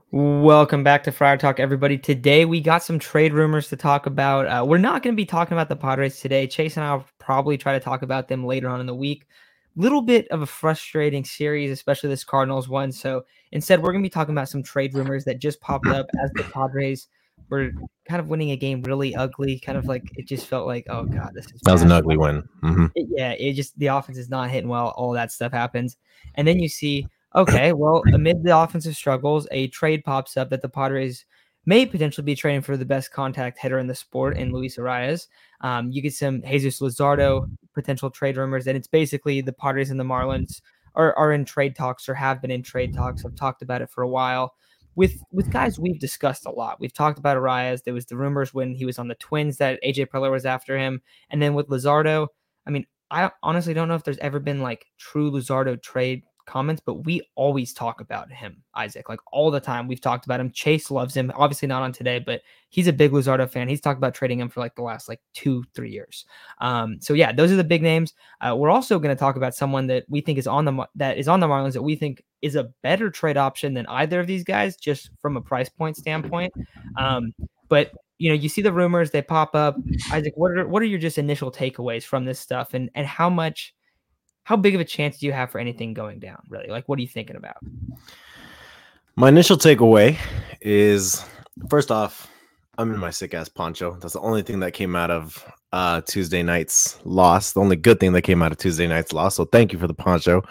Welcome back to Friar Talk, everybody. Today we got some trade rumors to talk about. We're not going to be talking about the Padres today. Chase and I will probably try to talk about them later on in the week. Little bit of a frustrating series, especially this Cardinals one. So instead, we're going to be talking about some trade rumors that just popped up as the Padres were kind of winning a game really ugly. Kind of like it just felt like, oh God, this is That was an bad. ugly win. It just the offense is not hitting well. All that stuff happens, and then you see, okay, well, amid the offensive struggles, a trade pops up that the Padres may potentially be trading for the best contact hitter in the sport in Luis Arias. You get some Jesus Luzardo potential trade rumors, and it's basically the Padres and the Marlins are in trade talks or have been in trade talks. I've talked about it for a while. With guys we've discussed a lot. We've talked about Arias. There was the rumors when he was on the Twins that AJ Preller was after him, and then with Luzardo, I mean, I honestly don't know if there's ever been like true Luzardo trade comments, but we always talk about him, Isaac, like all the time. We've talked about him. Chase loves him. Obviously not on today, but he's a big Luzardo fan. He's talked about trading him for like the last like 2-3 years. So yeah, those are the big names. We're also going to talk about someone that we think is on the Marlins that we think is a better trade option than either of these guys, just from a price point standpoint. But you see the rumors, they pop up. Isaac, what are your just initial takeaways from this stuff, and how big of a chance do you have for anything going down? Really, like, what are you thinking about? My initial takeaway is, first off, I'm in my sick ass poncho. That's the only thing that came out of Tuesday night's loss. The only good thing that came out of Tuesday night's loss. So thank you for the poncho,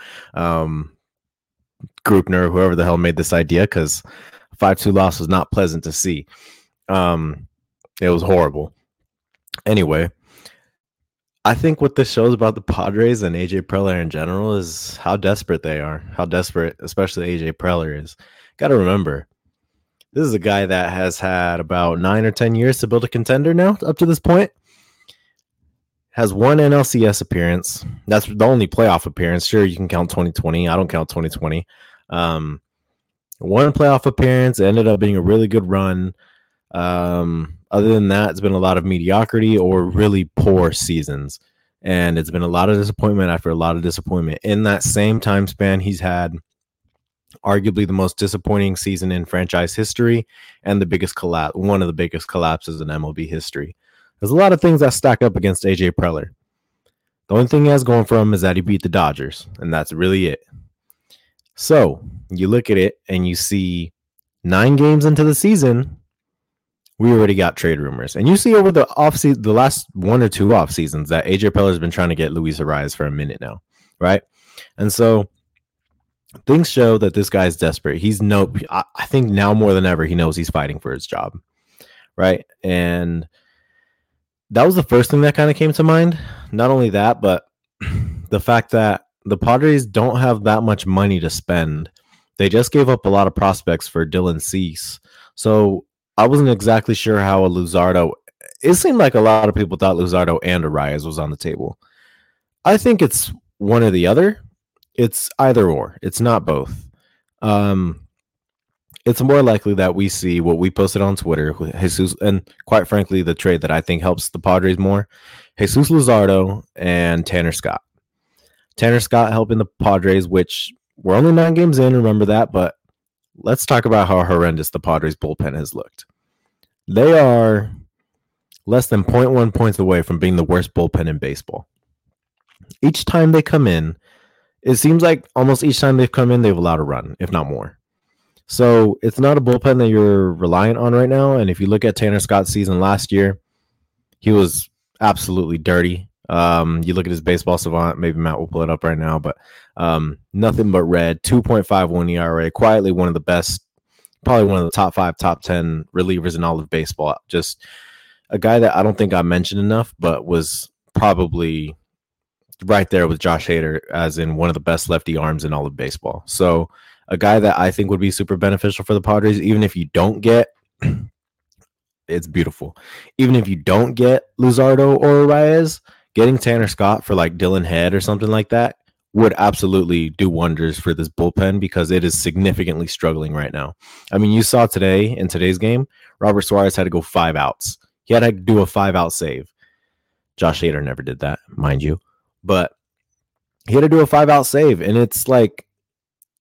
Grupner, whoever the hell made this idea, because 5-2 loss was not pleasant to see. It was horrible. Anyway, I think what this shows about the Padres and AJ Preller in general is how desperate they are. How desperate, especially AJ Preller is. Got to remember, this is a guy that has had about 9 or 10 years to build a contender now up to this point. Has one NLCS appearance. That's the only playoff appearance. Sure, you can count 2020. I don't count 2020. One playoff appearance. It ended up being a really good run. Other than that, it's been a lot of mediocrity or really poor seasons. And it's been a lot of disappointment after a lot of disappointment. In that same time span, he's had arguably the most disappointing season in franchise history and the biggest collapse, one of the biggest collapses in MLB history. There's a lot of things that stack up against AJ Preller. The only thing he has going for him is that he beat the Dodgers, and that's really it. So you look at it and you see 9 games into the season, we already got trade rumors. And you see over the offseason, the last 1 or 2 off seasons, that AJ Preller has been trying to get Luis Arias for a minute now, right? And so things show that this guy's desperate. I think now more than ever, he knows he's fighting for his job, right? And that was the first thing that kind of came to mind. Not only that, but the fact that the Padres don't have that much money to spend. They just gave up a lot of prospects for Dylan Cease. So I wasn't exactly sure how a Luzardo. It seemed like a lot of people thought Luzardo and Arias was on the table. I think it's one or the other. It's either or. It's not both. It's more likely that we see what we posted on Twitter, Jesus, and quite frankly, the trade that I think helps the Padres more, Jesus Luzardo and Tanner Scott. Tanner Scott helping the Padres, which we're only 9 games in, remember that, but let's talk about how horrendous the Padres bullpen has looked. They are less than 0.1 points away from being the worst bullpen in baseball. Each time they come in, it seems like almost each time they've come in, they've allowed a run, if not more. So it's not a bullpen that you're reliant on right now. And if you look at Tanner Scott's season last year, he was absolutely dirty. You look at his baseball savant, maybe Matt will pull it up right now, but nothing but red, 2.51 ERA, quietly one of the best, probably one of the top 5, top 10 relievers in all of baseball. Just a guy that I don't think I mentioned enough, but was probably right there with Josh Hader as in one of the best lefty arms in all of baseball. So a guy that I think would be super beneficial for the Padres, even if you don't get, it's beautiful. Even if you don't get Luzardo or Arias, getting Tanner Scott for like Dylan Head or something like that would absolutely do wonders for this bullpen because it is significantly struggling right now. I mean, you saw today in today's game, Robert Suarez had to go 5 outs. He had to do a 5-out save. Josh Hader never did that, mind you. But he had to do a 5-out save, and it's like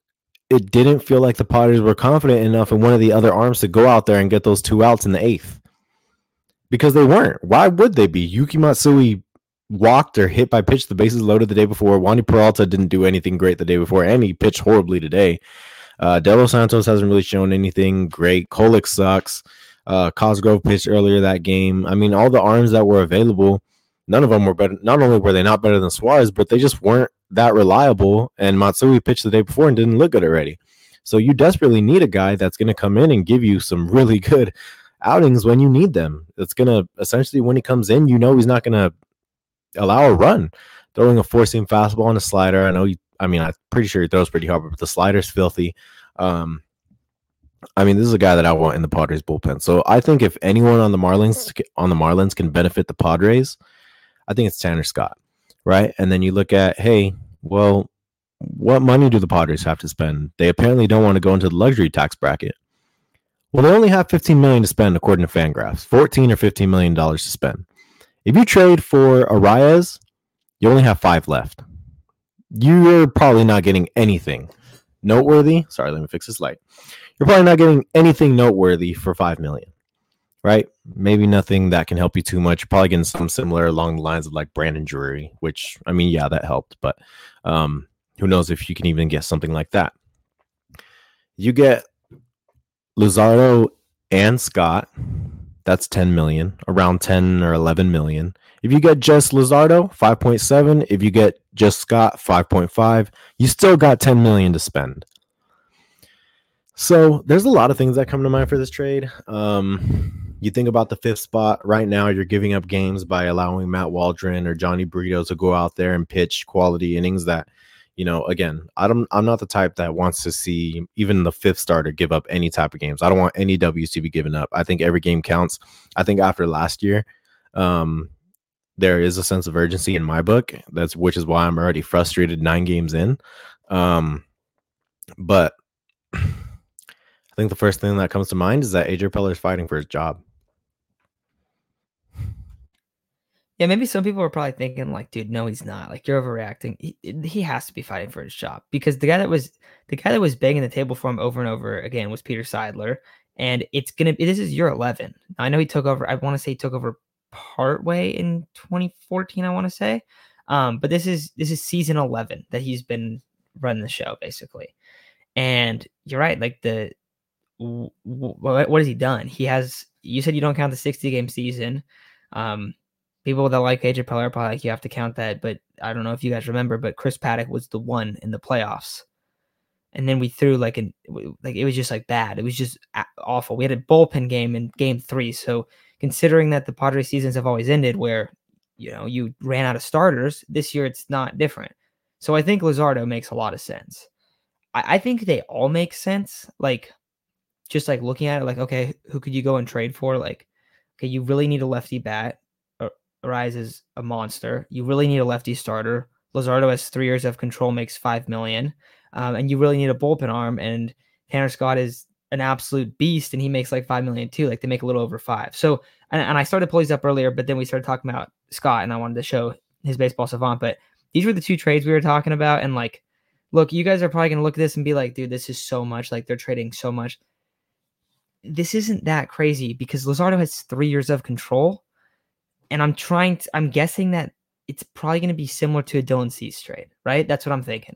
it didn't feel like the Padres were confident enough in one of the other arms to go out there and get those 2 outs in the 8th. Because they weren't. Why would they be? Yuki Matsui walked or hit by pitch, the bases loaded the day before. Wandy Peralta didn't do anything great the day before, and he pitched horribly today. De Los Santos hasn't really shown anything great. Kolek sucks. Cosgrove pitched earlier that game. I mean, all the arms that were available, none of them were better. Not only were they not better than Suarez, but they just weren't that reliable. And Matsui pitched the day before and didn't look good already. So you desperately need a guy that's going to come in and give you some really good outings when you need them. It's going to essentially, when he comes in, he's not going to allow a run. Throwing a 4-seam fastball on a slider. I'm pretty sure he throws pretty hard, but the slider's filthy. This is a guy that I want in the Padres bullpen. So I think if anyone on the Marlins can benefit the Padres, I think it's Tanner Scott, right? And then you look at, hey, well, what money do the Padres have to spend? They apparently don't want to go into the luxury tax bracket. Well, they only have $15 million to spend according to Fangraphs. $14 or $15 million to spend. If you trade for Arraez, you only have 5 left. You're probably not getting anything noteworthy. Sorry, let me fix this light. You're probably not getting anything noteworthy for $5 million, right? Maybe nothing that can help you too much. You're probably getting something similar along the lines of like Brandon Drury, which, that helped. But who knows if you can even get something like that. You get Luzardo and Scott. That's $10 million, around 10 or 11 million. If you get just Luzardo, 5.7. If you get just Scott, 5.5. You still got 10 million to spend. So there's a lot of things that come to mind for this trade. You think about the 5th spot right now, you're giving up games by allowing Matt Waldron or Johnny Brito to go out there and pitch quality innings that, again, I'm not the type that wants to see even the 5th starter give up any type of games. I don't want any W's to be given up. I think every game counts. I think after last year, there is a sense of urgency in my book. Which is why I'm already frustrated 9 games in. But I think the first thing that comes to mind is that AJ Preller is fighting for his job. Yeah, maybe some people are probably thinking like, dude, no, he's not. Like, you're overreacting. He has to be fighting for his job because the guy that was banging the table for him over and over again was Peter Seidler, and this is year 11. I know he took over. I want to say he took over partway in 2014. I want to say, but this is season 11 that he's been running the show basically. And you're right. Like what has he done? You said you don't count the 60-game season. People that like AJ Preller are probably like, you have to count that, but I don't know if you guys remember, but Chris Paddock was the one in the playoffs. And then we threw it was just like bad. It was just awful. We had a bullpen game in game 3. So considering that the Padres seasons have always ended where, you ran out of starters, this year it's not different. So I think Luzardo makes a lot of sense. I think they all make sense. Like, just like looking at it, like, okay, who could you go and trade for? Like, okay, you really need a lefty bat. Arraez is a monster. You really need a lefty starter. Luzardo has 3 years of control, makes $5 million. And you really need a bullpen arm. And Tanner Scott is an absolute beast, and he makes like $5 million too. Like, they make a little over 5. So, and I started pulling these up earlier, but then we started talking about Scott, and I wanted to show his baseball savant. But these were the 2 trades we were talking about. And like, look, you guys are probably going to look at this and be like, dude, this is so much. Like, they're trading so much. This isn't that crazy because Luzardo has 3 years of control. And I'm guessing that it's probably going to be similar to a Dylan Cease trade, right? That's what I'm thinking.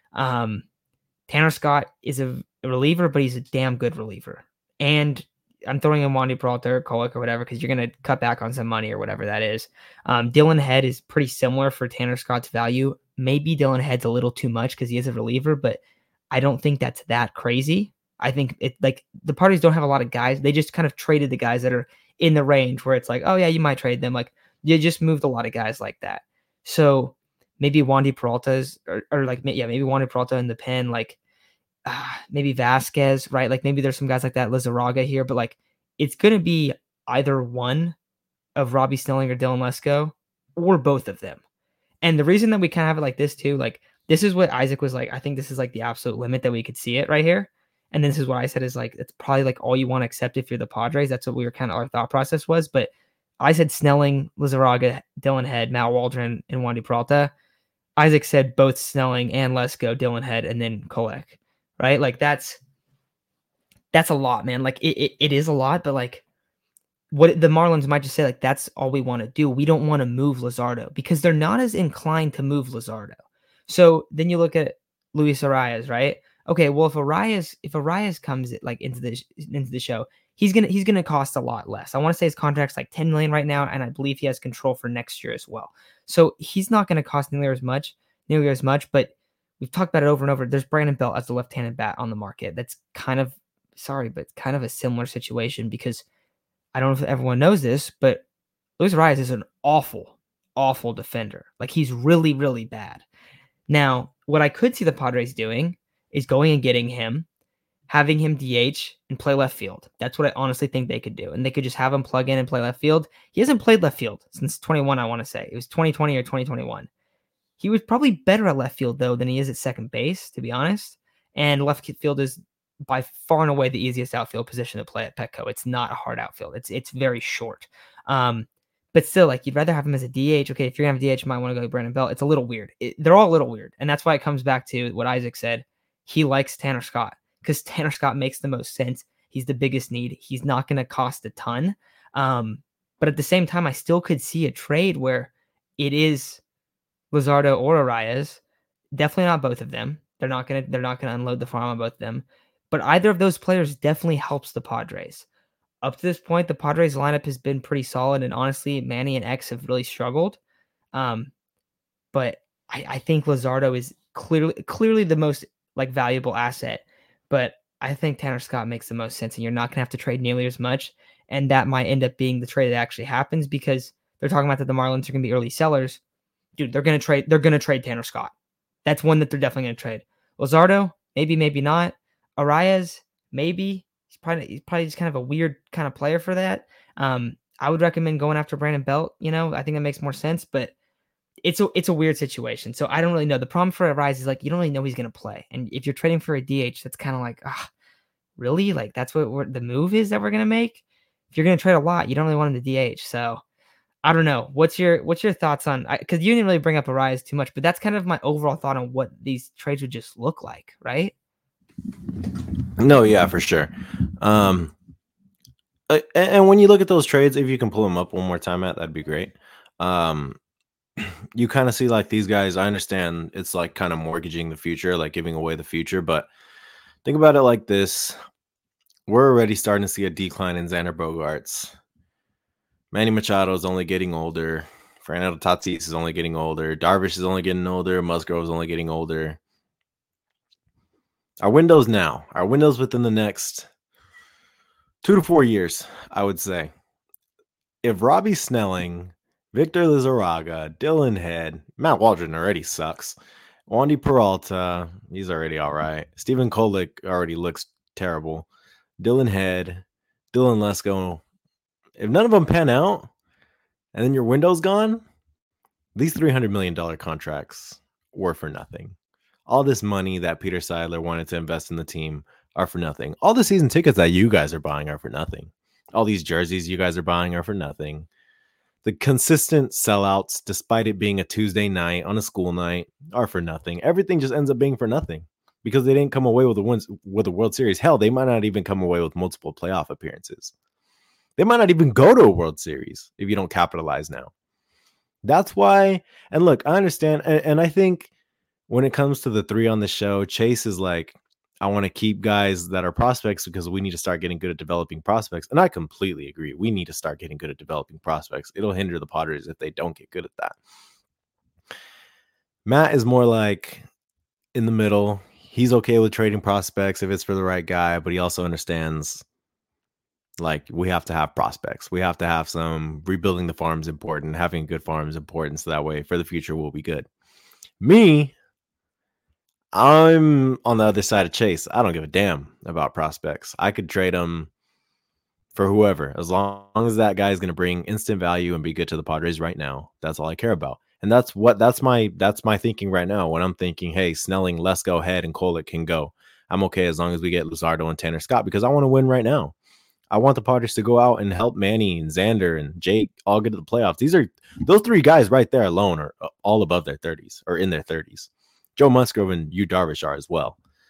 Tanner Scott is a reliever, but he's a damn good reliever. And I'm throwing in Wandy Peralta or Kolek or whatever because you're going to cut back on some money or whatever that is. Dylan Head is pretty similar for Tanner Scott's value. Maybe Dylan Head's a little too much because he is a reliever, but I don't think that's that crazy. I think the Padres don't have a lot of guys. They just kind of traded the guys that are in the range where it's like, oh yeah, you might trade them. Like, you just moved a lot of guys like that. So maybe Wandy Peralta's maybe Wandy Peralta in the pen, like maybe Vasquez, right? Like, maybe there's some guys like that, Lizarraga here, but like, it's going to be either one of Robbie Snelling or Dylan Lesko or both of them. And the reason that we kind of have it like this too, like, this is what Isaac was like, I think this is like the absolute limit that we could see it right here. And this is what I said is like, it's probably like all you want to accept if you're the Padres. That's what our thought process was. But I said Snelling, Lizarraga, Dylan Head, Matt Waldron, and Wandy Peralta. Isaac said both Snelling and Lesko, Dylan Head, and then Kolek, right? Like that's a lot, man. Like it is a lot, but like what the Marlins might just say, like, that's all we want to do. We don't want to move Luzardo because they're not as inclined to move Luzardo. So then you look at Luis Arias, right? Okay, well if Arias comes like into the show, he's gonna cost a lot less. I want to say his contract's like 10 million right now, and I believe he has control for next year as well. So he's not gonna cost nearly as much, but we've talked about it over and over. There's Brandon Belt as the left-handed bat on the market. That's kind of a similar situation because I don't know if everyone knows this, but Luis Arias is an awful, awful defender. Like he's really, really bad. Now, what I could see the Padres doing is going and getting him, having him DH and play left field. That's what I honestly think they could do. And they could just have him plug in and play left field. He hasn't played left field since 21, I want to say. It was 2020 or 2021. He was probably better at left field, though, than he is at second base, to be honest. And left field is by far and away the easiest outfield position to play at Petco. It's not a hard outfield. It's very short. But still, like you'd rather have him as a DH. Okay, if you're gonna have DH, you might want to go Brandon Belt. It's a little weird. They're all a little weird, and that's why it comes back to what Isaac said. He likes Tanner Scott because Tanner Scott makes the most sense. He's the biggest need. He's not going to cost a ton. But at the same time, I still could see a trade where it is Luzardo or Arias. Definitely not both of them. They're not gonna unload the farm on both of them. But either of those players definitely helps the Padres. Up to this point, the Padres lineup has been pretty solid, and honestly, Manny and X have really struggled. But I think Luzardo is clearly the most like valuable asset. But I think Tanner Scott makes the most sense, and you're not gonna have to trade nearly as much. And that might end up being the trade that actually happens because they're talking about that the Marlins are gonna be early sellers. Dude, they're gonna trade Tanner Scott. That's one that they're definitely gonna trade. Luzardo, maybe not. Arias, maybe. He's probably just kind of a weird kind of player for that. I would recommend going after Brandon Belt. I think that makes more sense, but it's a weird situation. So I don't really know. The problem for Arias is like you don't really know he's going to play, and if you're trading for a DH, that's kind of like, really? Like that's what the move is that we're going to make. If you're going to trade a lot, you don't really want him to DH. So I don't know. What's your thoughts on? Because you didn't really bring up Arias too much, but that's kind of my overall thought on what these trades would just look like, right? No, yeah, for sure. And when you look at those trades, if you can pull them up one more time, Matt, that'd be great. You kind of see like these guys. I understand it's like kind of mortgaging the future, like giving away the future. But think about it like this: we're already starting to see a decline in Xander Bogaerts. Manny Machado is only getting older. Fernando Tatis is only getting older. Darvish is only getting older. Musgrove is only getting older. Our windows within the next 2 to 4 years, I would say. If Robbie Snelling, Victor Lizarraga, Dylan Head, Matt Waldron already sucks. Wandy Peralta, he's already all right. Stephen Kolek already looks terrible. Dylan Head, Dylan Lesko. If none of them pan out, and then your window's gone, these $300 million contracts were for nothing. All this money that Peter Seidler wanted to invest in the team are for nothing. All the season tickets that you guys are buying are for nothing. All these jerseys you guys are buying are for nothing. The consistent sellouts, despite it being a Tuesday night on a school night, are for nothing. Everything just ends up being for nothing because they didn't come away with the World Series. Hell, they might not even come away with multiple playoff appearances. They might not even go to a World Series if you don't capitalize now. That's why, and look, I understand, and I think when it comes to the three on the show, Chase is like, I want to keep guys that are prospects because we need to start getting good at developing prospects. And I completely agree. We need to start getting good at developing prospects. It'll hinder the Padres if they don't get good at that. Matt is more like in the middle. He's okay with trading prospects if it's for the right guy, but he also understands like we have to have prospects. We have to have some rebuilding the farm is important. Having a good farm is important. So that way for the future, we'll be good. Me, I'm on the other side of Chase. I don't give a damn about prospects. I could trade them for whoever, as long as that guy is going to bring instant value and be good to the Padres right now. That's all I care about. And that's my thinking right now. When I'm thinking, hey, Snelling, Lesko, Head, and Kolek can go. I'm okay as long as we get Luzardo and Tanner Scott because I want to win right now. I want the Padres to go out and help Manny and Xander and Jake all get to the playoffs. Those three guys right there alone are all above their 30s or in their 30s. Joe Musgrove and Yu Darvish are as well.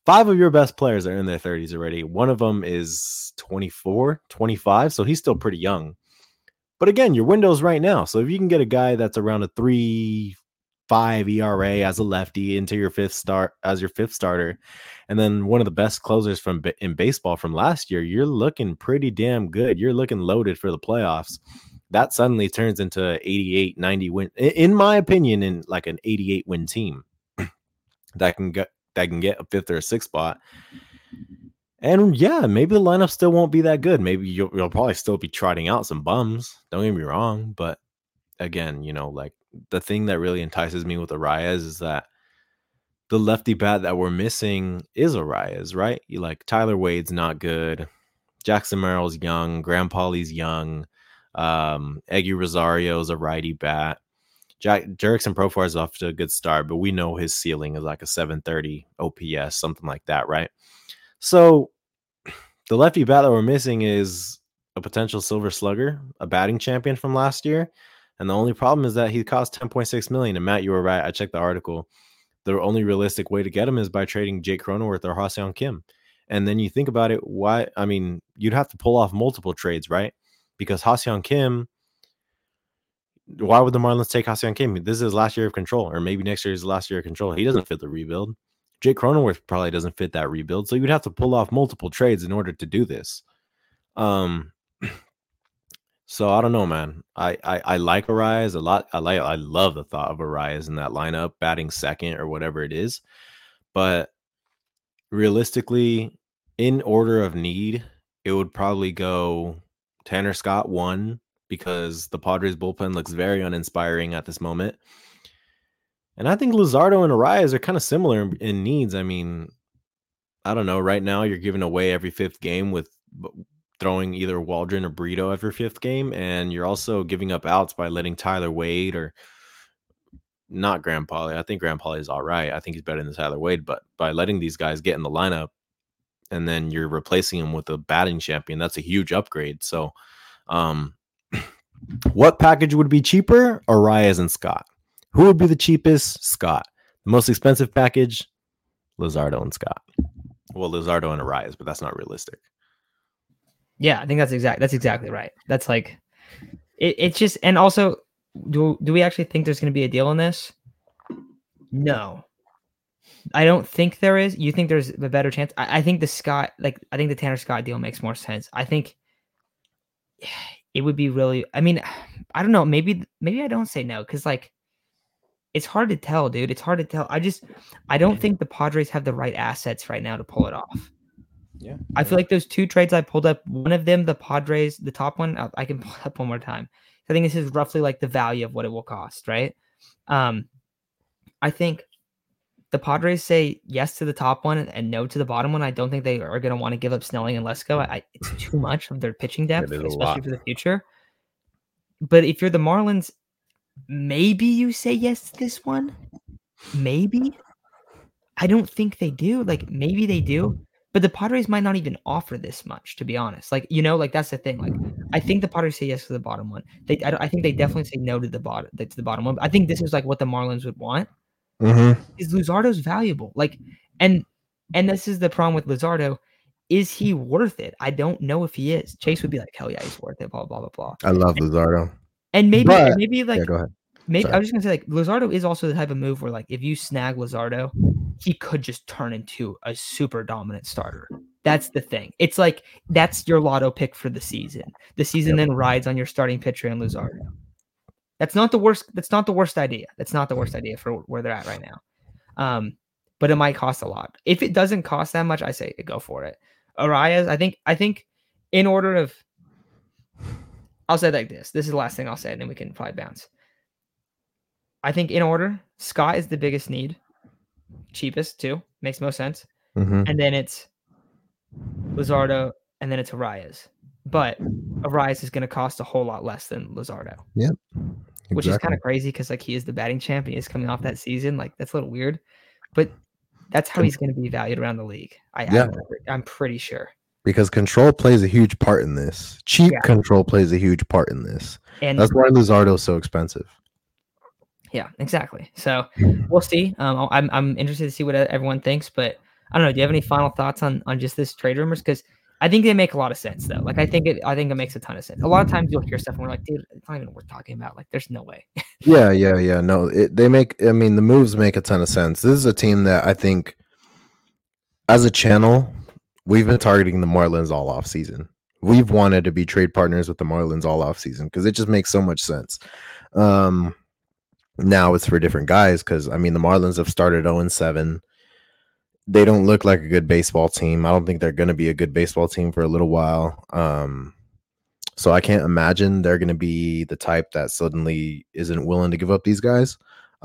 5 of your best players are in their 30s already. One of them is 24, 25, so he's still pretty young. But again, your window's right now. So if you can get a guy that's around a 3.5 ERA as a lefty into your fifth starter, and then one of the best closers in baseball from last year, you're looking pretty damn good. You're looking loaded for the playoffs. That suddenly turns into 88, 90 win, in my opinion, in like an 88 win team that can get a fifth or a sixth spot. And yeah, maybe the lineup still won't be that good. Maybe you'll probably still be trotting out some bums. Don't get me wrong. But again, like the thing that really entices me with Arraez is that the lefty bat that we're missing is Arraez, right? Like Tyler Wade's not good. Jackson Merrill's young. Graham Pauley's young. Eggy Rosario's a righty bat. Jurickson Profar is off to a good start, but we know his ceiling is like a 730 OPS, something like that, right? So the lefty bat that we're missing is a potential silver slugger, a batting champion from last year. And the only problem is that he cost $10.6 million. And Matt, you were right. I checked the article. The only realistic way to get him is by trading Jake Cronenworth or Ha-Seong Kim. And then you think about it, why? I mean, you'd have to pull off multiple trades, right? Because Ha-Seong Kim, why would the Marlins take Ha-Seong Kim? This is his last year of control, or maybe next year is the last year of control. He doesn't fit the rebuild. Jake Cronenworth probably doesn't fit that rebuild. So you'd have to pull off multiple trades in order to do this. So I don't know, man. I like Arraez a lot. I love the thought of Arraez in that lineup, batting second or whatever it is. But realistically, in order of need, it would probably go Tanner Scott 1, because the Padres bullpen looks very uninspiring at this moment. And I think Luzardo and Arraez are kind of similar in needs. I mean, I don't know. Right now, you're giving away every fifth game with throwing either Waldron or Brito every fifth game, and you're also giving up outs by letting Tyler Wade or not Graham Pauley. I think Graham Pauley is all right. I think he's better than Tyler Wade, but by letting these guys get in the lineup and then you're replacing them with a batting champion, that's a huge upgrade. So, what package would be cheaper? Arraez and Scott. Who would be the cheapest? Scott. The most expensive package? Luzardo and Scott. Well, Luzardo and Arraez, but that's not realistic. Yeah, I think that's exactly right. That's like it's just, and also, do we actually think there's going to be a deal on this? No, I don't think there is. You think there's a better chance? I think the Tanner Scott deal makes more sense. I think it would be really. I mean, I don't know. Maybe I don't say no, because like it's hard to tell, dude. It's hard to tell. I don't think the Padres have the right assets right now to pull it off. Yeah, I feel like those two trades I pulled up, one of them, the Padres, the top one, I can pull it up one more time. I think this is roughly like the value of what it will cost, right? I think the Padres say yes to the top one and no to the bottom one. I don't think they are going to want to give up Snelling and Lesko. It's too much of their pitching depth, especially for the future. But if you're the Marlins, maybe you say yes to this one. Maybe. I don't think they do. Like, maybe they do. But the Padres might not even offer this much, to be honest. Like, like that's the thing. Like, I think the Padres say yes to the bottom one. I think they definitely say no to the bottom one. I think this is like what the Marlins would want. Mm-hmm. Is Luzardo's valuable? Like, and this is the problem with Luzardo. Is he worth it? I don't know if he is. Chase would be like, hell yeah, he's worth it. Blah blah blah blah. I love Luzardo. And maybe like yeah, go ahead. Maybe I was just gonna say, like, Luzardo is also the type of move where, like, if you snag Luzardo, he could just turn into a super dominant starter. That's the thing. It's like that's your lotto pick for the season. The season then rides on your starting pitcher and Luzardo. That's not the worst. That's not the worst idea. That's not the worst idea for where they're at right now. But it might cost a lot. If it doesn't cost that much, I say go for it. Arraez, I think in order of, I'll say it like this. This is the last thing I'll say, and then we can probably bounce. I think in order, Scott is the biggest need, cheapest too, makes most sense. Mm-hmm. And then it's Luzardo, and then it's Arraez. But Arraez is going to cost a whole lot less than Luzardo. Yep. Exactly. Which is kind of crazy because like he is the batting champion. He's coming off that season. Like that's a little weird, but that's how he's going to be valued around the league. I'm pretty sure. Because control plays a huge part in this. Control plays a huge part in this. And that's why Luzardo is so expensive. Yeah, exactly. So we'll see. I'm interested to see what everyone thinks, but I don't know. Do you have any final thoughts on just this trade rumors? Because I think they make a lot of sense, though. Like, I think it makes a ton of sense. A lot of times you'll hear stuff and we're like, dude, it's not even worth talking about. Like, there's no way. Yeah. No, they make. I mean, the moves make a ton of sense. This is a team that I think, as a channel, we've been targeting the Marlins all off season. We've wanted to be trade partners with the Marlins all off season because it just makes so much sense. Now it's for different guys because I mean the Marlins have started 0-7. They don't look like a good baseball team. I don't think they're going to be a good baseball team for a little while. So I can't imagine they're going to be the type that suddenly isn't willing to give up these guys.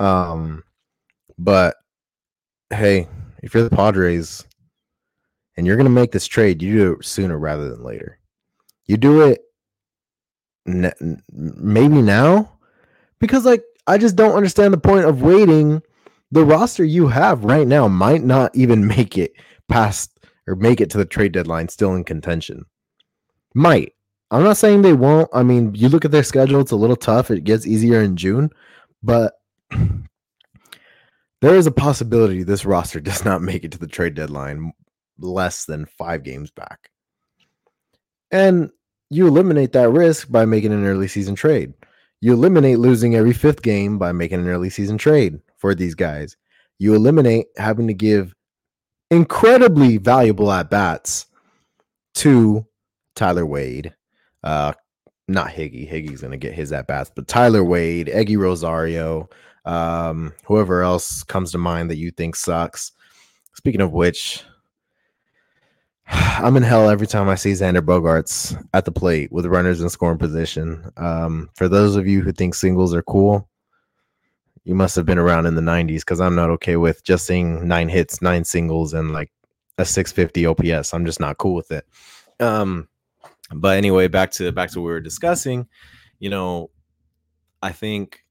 But hey, if you're the Padres and you're going to make this trade, you do it sooner rather than later. You do it maybe now because like I just don't understand the point of waiting. The roster you have right now might not even make it past or make it to the trade deadline still in contention. Might. I'm not saying they won't. I mean, you look at their schedule, it's a little tough. It gets easier in June, but there is a possibility this roster does not make it to the trade deadline less than 5 games back. And you eliminate that risk by making an early season trade. You eliminate losing every 5th game by making an early season trade for these guys. You eliminate having to give incredibly valuable at-bats to Tyler Wade. Not Higgy. Higgy's going to get his at-bats, but Tyler Wade, Eggy Rosario, whoever else comes to mind that you think sucks. Speaking of which, I'm in hell every time I see Xander Bogaerts at the plate with runners in scoring position. For those of you who think singles are cool, you must have been around in the 90s because I'm not okay with just seeing 9 hits, 9 singles, and like a 650 OPS. I'm just not cool with it. But anyway, back to what we were discussing. You know, I think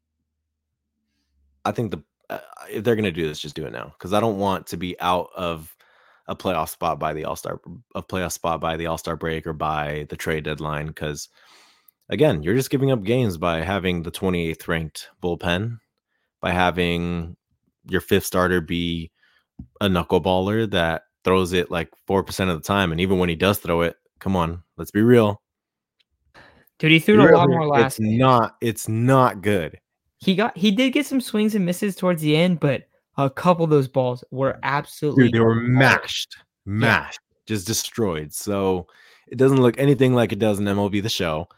the if they're gonna do this, just do it now because I don't want to be out of a playoff spot by the All-Star break or by the trade deadline because again, you're just giving up games by having the 28th ranked bullpen, by having your 5th starter be a knuckleballer that throws it like 4% of the time, and even when he does throw it, come on, let's be real. Dude, he threw it a lot more last game. It's not good. He did get some swings and misses towards the end, but a couple of those balls were absolutely Dude, they were mashed, just destroyed. So it doesn't look anything like it does in MLB The Show.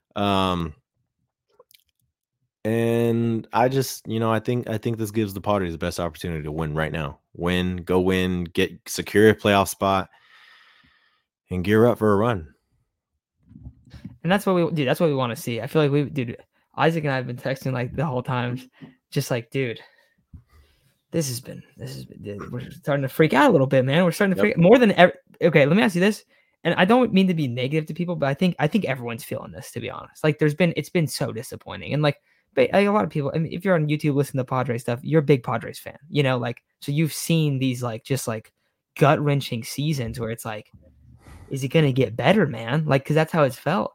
And I just, I think this gives the Padres the best opportunity to win right now. Go win, secure a playoff spot, and gear up for a run. And that's what we want to see. I feel like Isaac and I have been texting like the whole time, just like, dude, this has been, we're starting to freak out a little bit, man. We're starting to freak more than ever. Okay, let me ask you this. And I don't mean to be negative to people, but I think everyone's feeling this, to be honest. Like it's been so disappointing. And like a lot of people, I mean, if you're on YouTube listening to Padres stuff, you're a big Padres fan, like, so you've seen these like, just like gut wrenching seasons where it's like, is it going to get better, man? Like, cause that's how it's felt.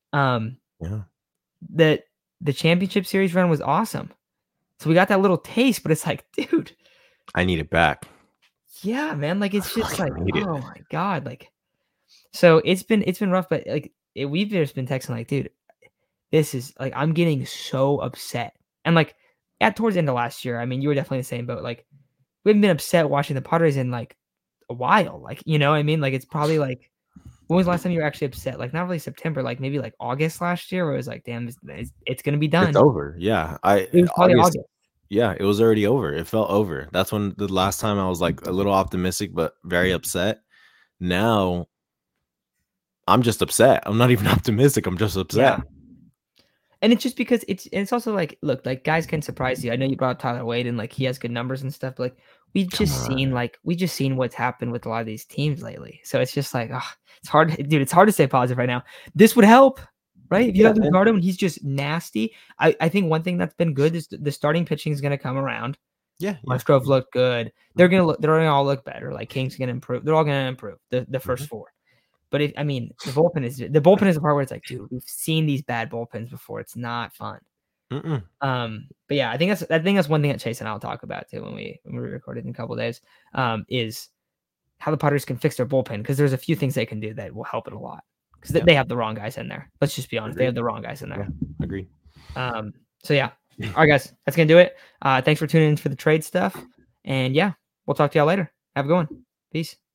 The championship series run was awesome. So we got that little taste, but it's like, dude, I need it back. Yeah, man. Like, it's just like, oh my God. Like, so it's been rough, but like we've just been texting like, dude, this is like, I'm getting so upset. And like towards the end of last year, I mean, you were definitely the same boat. Like we haven't been upset watching the Padres in like a while. Like, what I mean? Like, it's probably like, when was the last time you were actually upset? Like, not really September, like maybe like August last year, where it was like, damn, it's going to be done. It's over. Yeah. It was probably August. Yeah, it was already over. It felt over. That's when the last time I was like a little optimistic, but very upset. Now I'm just upset. I'm not even optimistic. I'm just upset. Yeah. And it's just because it's also like, look, like guys can surprise you. I know you brought up Tyler Wade and like he has good numbers and stuff, but like we just seen what's happened with a lot of these teams lately. So it's just like, it's hard, dude. It's hard to stay positive right now. This would help, right? If you have Lugardo and he's just nasty. I think one thing that's been good is the starting pitching is going to come around. Yeah. Musgrove looked good. They're going to all look better. Like King's going to improve. They're all going to improve the first 4. But the bullpen is the part where it's like, dude, we've seen these bad bullpens before. It's not fun. But yeah, I think that's one thing that Chase and I'll talk about too when we recorded in a couple of days. Is how the Padres can fix their bullpen, because there's a few things they can do that will help it a lot. Because they have the wrong guys in there. Let's just be honest, they have the wrong guys in there. Yeah, agree. So yeah, all right, guys, that's gonna do it. Thanks for tuning in for the trade stuff, and yeah, we'll talk to y'all later. Have a good one. Peace.